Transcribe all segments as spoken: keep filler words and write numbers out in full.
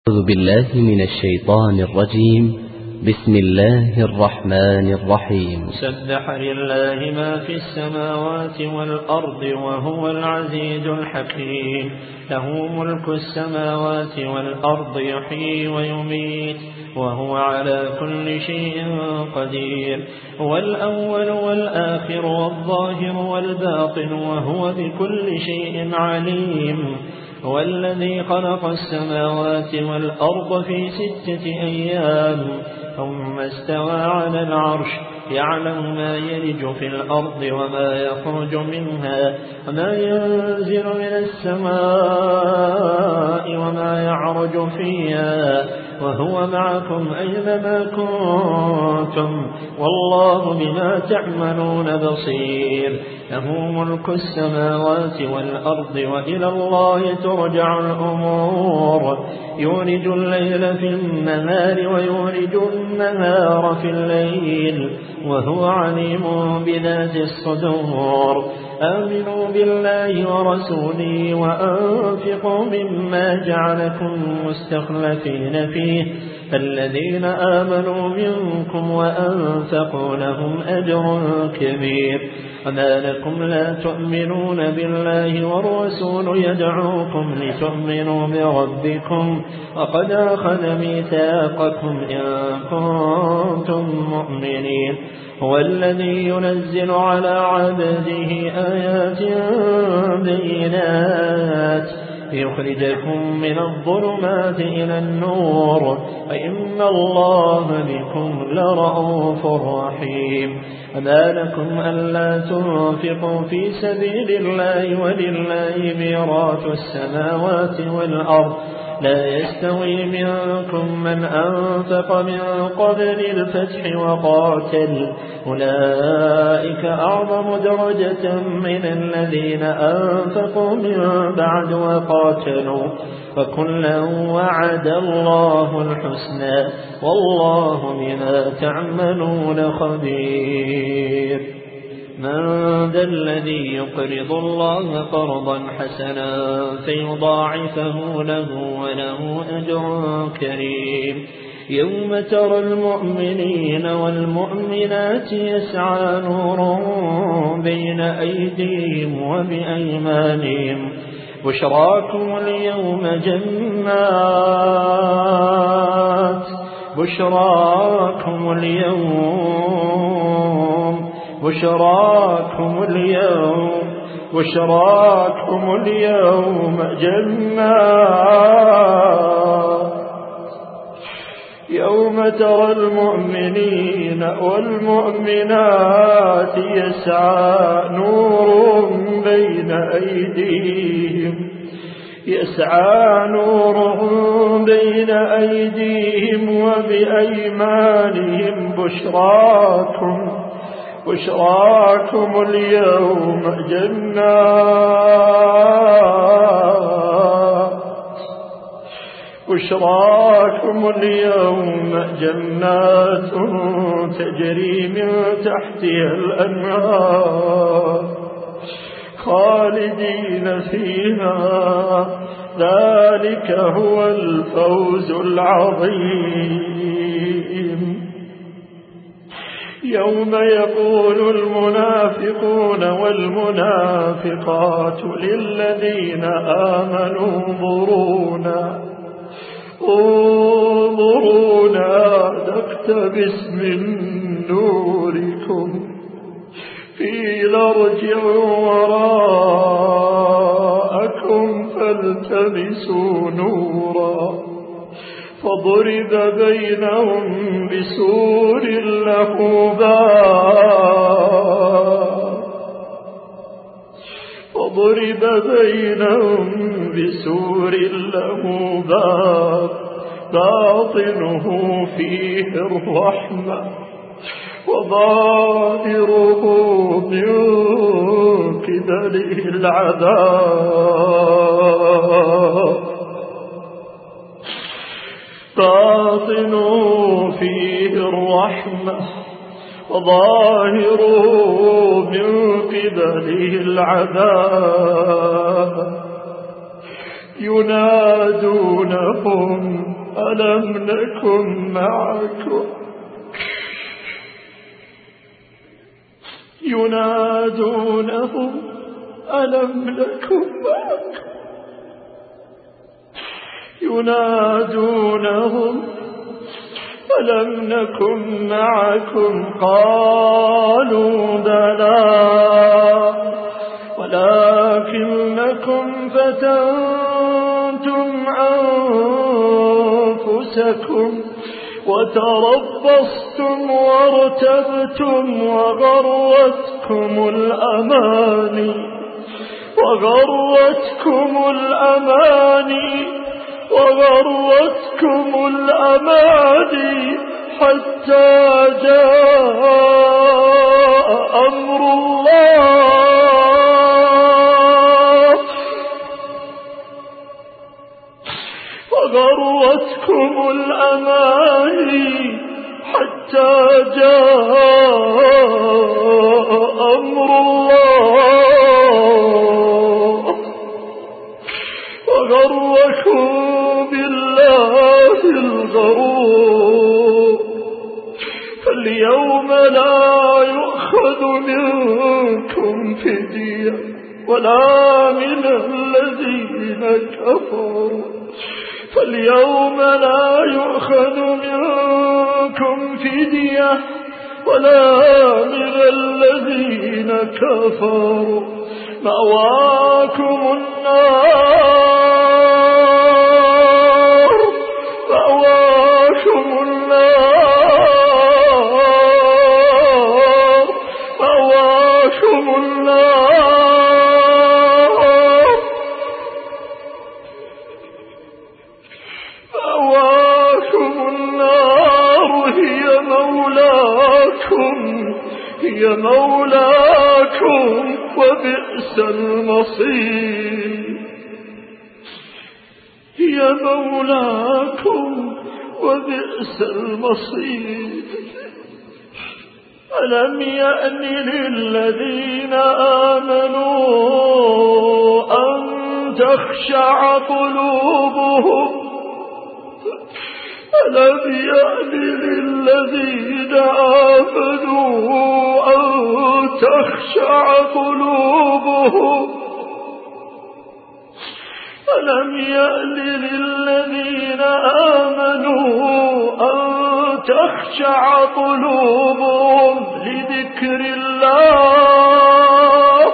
أعوذ بالله من الشيطان الرجيم. بسم الله الرحمن الرحيم. سبح لله ما في السماوات والأرض وهو العزيز الحكيم. له ملك السماوات والأرض يحيي ويميت وهو على كل شيء قدير. هو الأول والآخر والظاهر والباطن وهو بكل شيء عليم. هو الذي خلق السماوات والأرض في ستة أيام ثم استوى على العرش يعلم ما يلج في الأرض وما يخرج منها وما ينزل من السماء وما يعرج فيها وهو معكم أينما كنتم والله بما تعملون بصير. له ملك السماوات والأرض وإلى الله ترجع الأمور. يولج الليل في النهار ويولج النهار في الليل وهو عليم بذات الصدور. آمنوا بالله ورسوله وأنفقوا مما جعلكم مستخلفين فيه فالذين آمنوا منكم وأنفقوا لهم أجر كبير. وما لكم لا تؤمنون بالله والرسول يدعوكم لتؤمنوا بربكم وقد أخذ ميثاقكم إن كنتم مؤمنين. هو الذي ينزل على عبده آيات بينات ليخرجكم من الظلمات إلى النور وإن الله بكم لرؤوف رحيم. وما لكم ألا تنفقوا في سبيل الله ولله ميراث السماوات والأرض لا يستوي منكم من أنفق من قبل الفتح وقاتل أولئك أعظم درجة من الذين أنفقوا من بعد وقاتلوا فكلا وعد الله الحسنى والله بما تعملون خبير. من ذا الذي يقرض الله قرضا حسنا فيضاعفه له وله أجر كريم. يوم ترى المؤمنين والمؤمنات يسعى نورهم بين أيديهم وبأيمانهم بشراكم اليوم جنات بشراكم اليوم بشراكم اليوم بشراكم اليوم جنات يوم ترى المؤمنين والمؤمنات يسعى نورهم بين أيديهم يسعى نورهم بين أيديهم وبأيمانهم بشراكم بشراكم اليوم جنات بشراكم اليوم جنات تجري من تحتها الأنهار خالدين فيها ذلك هو الفوز العظيم. يوم يقول المنافقون والمنافقات للذين آمنوا انظرونا انظرونا نقتبس من نوركم قيل ارجعوا وراءكم فالتمسوا نورا فضرب بينهم بسور له باب فضرب بينهم بسور له باب باطنه فيه الرحمة وظاهره من قبله العذاب باطنه فيه الرحمة وظاهره من قبله العذاب ينادونهم ألم نكن معكم ينادونهم ألم نكن معكم ينادونهم ألم نكن معكم قالوا بلى ولكنكم فتنتم أنفسكم وتربصتم وارتبتم وغرتكم الأماني وغرتكم الأماني وغرتكم الأماني حتى جاء أمر الله وغرتكم الأماني حتى جاء أمر الله وغركم بالله الغرور فاليوم لا يؤخذ منكم فدية ولا من الذين كفروا فاليوم لا يؤخذ منكم فدية ولا من الذين كفروا مأواكم النار مأواكم النار مأواكم النار مأواكم النار هي مولاكم هي مولاكم وبئس المصير هي مولاكم وبئس المصير ألم يأن للذين آمنوا أن تخشع قلوبهم ألم يأن للذين آمنوا أن تخشع قلوبهم ألم يأن للذين آمنوا أن تخشع قلوبهم لذكر الله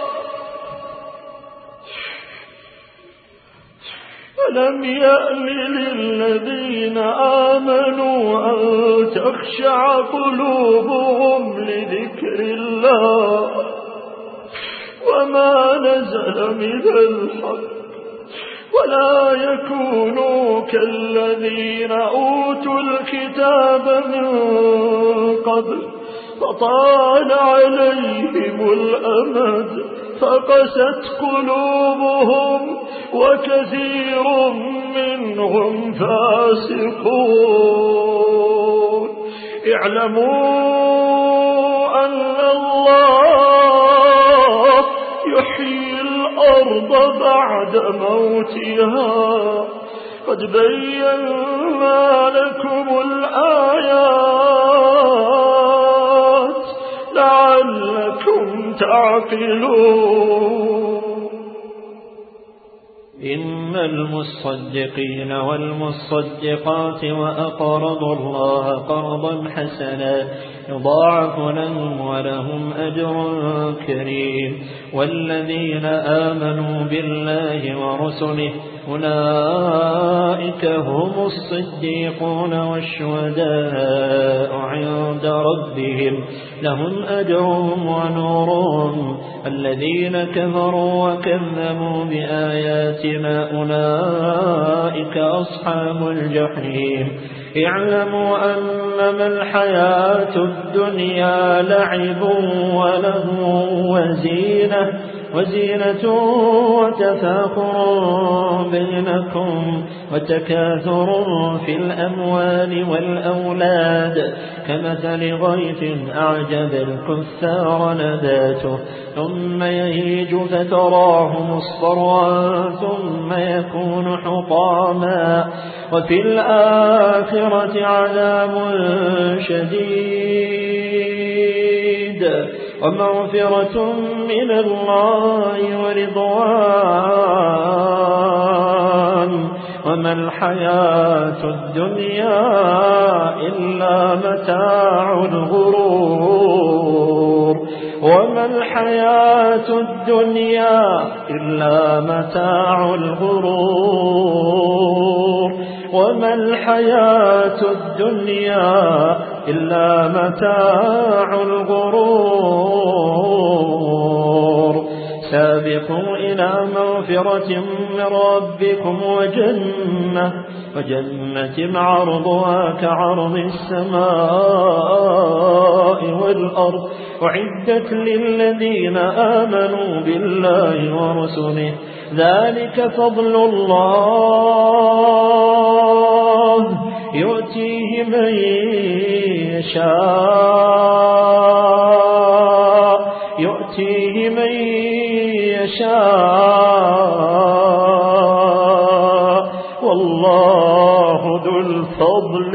ألم يأن للذين آمنوا أن تخشع قلوبهم لذكر الله وما نزل من الحق ولا يكونوا كالذين أوتوا الكتاب من قبل فطال عليهم الأمد فقست قلوبهم وكثير منهم فاسقون اعلموا أن الله يحيي الأرض بعد موتها قد بينا لكم الآيات لعلكم تعقلون إن المصدقين والمصدقات وأقرضوا الله قرضا حسنا يضاعف لهم ولهم أجر كريم والذين آمنوا بالله ورسله أولئك هم الصديقون والشهداء عند ربهم لهم أجرهم ونورهم الذين كفروا وكذبوا بآياتنا أولئك أصحاب الجحيم اعلموا أنما الحياة الدنيا لعب وله وزينة وزينة وتفاخر بينكم وتكاثر في الأموال والأولاد كمثل غيث أعجب الكفار نباته ثم يهيج فتراه مصفرا ثم يكون حطاما وفي الآخرة عذاب شديد ومغفرة من الله ورضوان وما الحياة الدنيا إلا متاع الغرور وما الحياة الدنيا إلا متاع الغرور وما الحياة الدنيا إلا متاع الغرور سابقوا إلى مغفرة من ربكم وجنة وجنة عرضها كعرض السماء والأرض أعدت للذين آمنوا بالله ورسله ذلك فضل الله يؤتيه من يشاء يؤتيه من يشاء والله ذو الفضل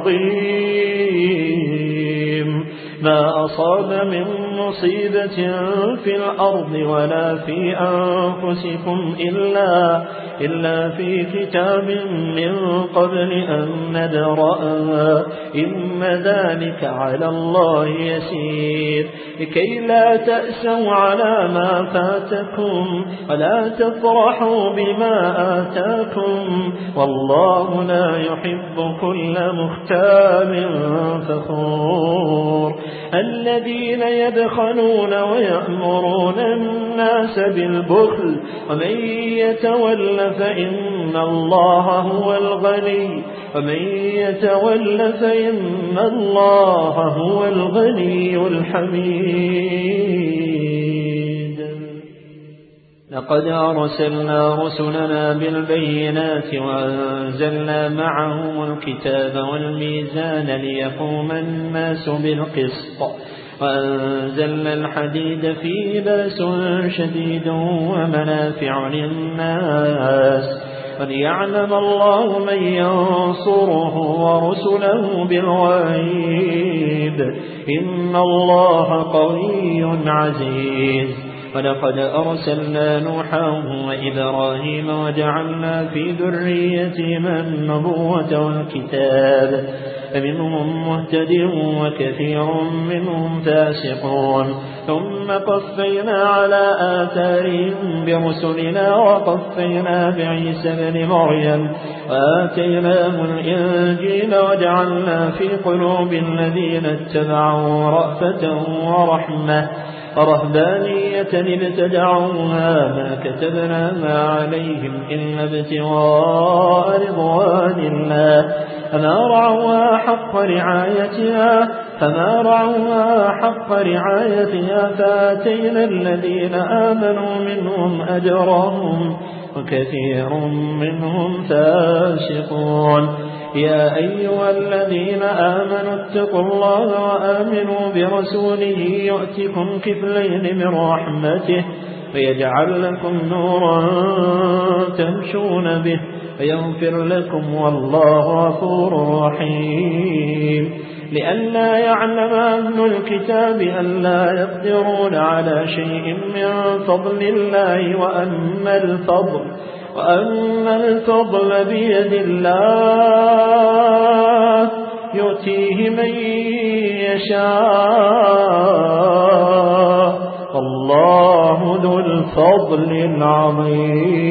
العظيم ما أصاب من مصيبة في الأرض ولا في أنفسكم إلا إلا في كتاب من قبل أن ندرأها إن ذلك على الله يسير لكي لا تأسوا على ما فاتكم ولا تفرحوا بما آتاكم والله لا يحب كل مختال فخور الذين يبخلون ويأمرون الناس بالبخل ومن يتول فإن الله هو الغني ومن يتول فإن الله هو الغني الحميد لقد أرسلنا رسلنا بالبينات وأنزلنا معهم الكتاب والميزان ليقوم الناس بالقسط وأنزلنا الحديد فيه بأس شديد ومنافع للناس وليعلم الله من ينصره ورسله بالغيب إن الله قوي عزيز ولقد أرسلنا نوحا وإبراهيم وجعلنا في ذريتهما النبوة والكتاب فمنهم مهتد وكثير منهم فاسقون ثم قفينا على آثارهم برسلنا وقفينا بعيسى بن مريم وآتيناه الإنجيل وجعلنا في قلوب الذين اتبعوا رأفة ورحمة ورهبانية ابتدعوها ما كتبناها عليهم إلا ابتغاء رضوان الله فما رعوها حق رعايتها فما رعوها حق رعايتها فآتينا الذين آمنوا منهم أجرهم وكثير منهم فاسقون يا أيها الذين آمنوا اتقوا الله وآمنوا برسوله يؤتكم كفلين من رحمته ويجعل لكم نورا تمشون به ويغفر لكم والله غفور رحيم لئلا يعلم أهل الكتاب ألا يقدرون على شيء من فضل الله وأما الفضل وأما الفضل بيد الله يؤتيه من يشاء الله ذو الفضل العظيم